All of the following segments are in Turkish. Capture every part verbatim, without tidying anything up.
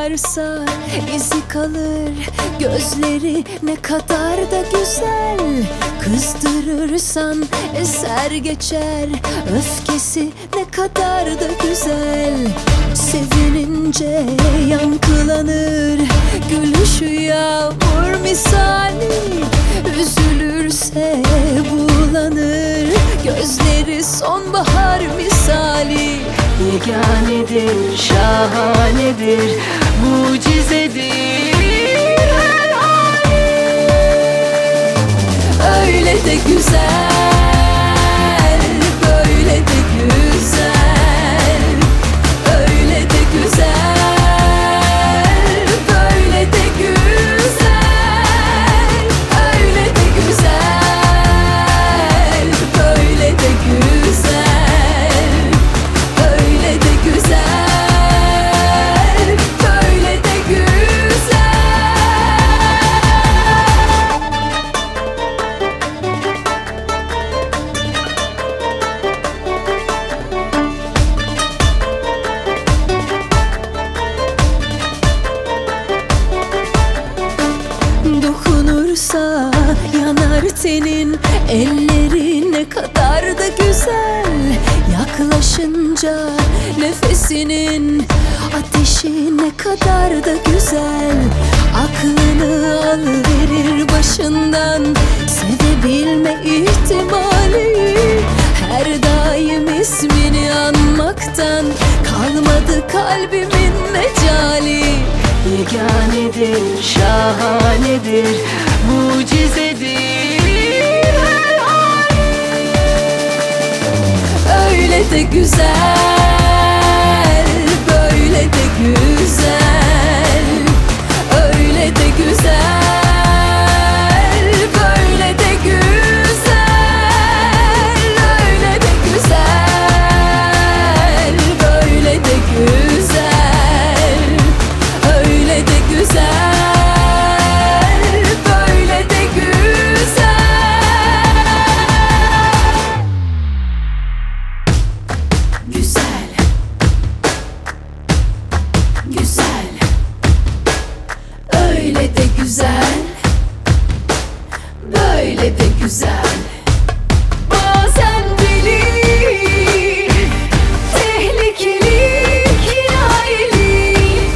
varsa izi kalır. Gözleri ne kadar da güzel, kızdırırsan eser geçer. Öfkesi ne kadar da güzel, sevinince yankılanır. Gülüşü yağmur misali, üzülürse bulanır. Gözleri sonbahar misali, yeganedir, şahanedir, mucizedir her hali. Öyle de güzel, böyle de güzel. Öyle de güzel, böyle de güzel. Öyle de güzel, böyle de güzel. Öyle de güzel, böyle de güzel. Dokunursa yanar tenin, elleri ne kadar da güzel. Yaklaşınca nefesinin ateşi ne kadar da güzel. Aklını alıverir başından, sevebilme ihtimali. Her daim ismini anmaktan kalmadı kalbimin mecali. Yeganedir, şahanedir, mucizedir her hali. Öyle de güzel, böyle de güzel. Öyle de güzel, böyle de güzel. Öyle de güzel, böyle de güzel. Öyle de güzel, böyle de güzel. Güzel, güzel. Öyle de güzel, böyle de güzel. Bazen deli, tehlikeli, kinayeli,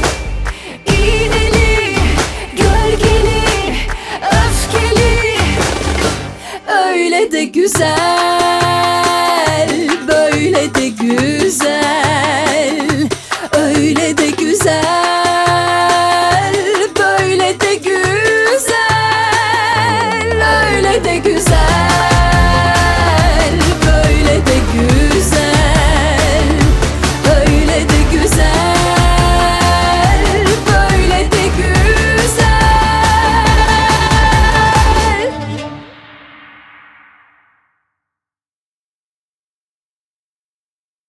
iğneli, gölgeli, öfkeli. Öyle de güzel, böyle de güzel. Öyle de güzel, böyle de güzel. Öyle de güzel.